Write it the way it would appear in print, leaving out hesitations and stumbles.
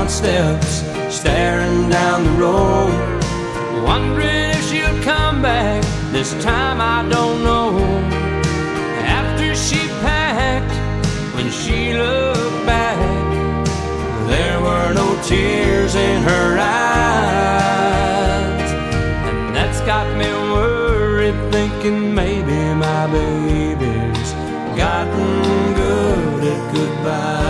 front steps, staring down the road, wondering if she'll come back. This time I don't know. After she packed, when she looked back, there were no tears in her eyes. And that's got me worried, thinking maybe my baby's gotten good at goodbye.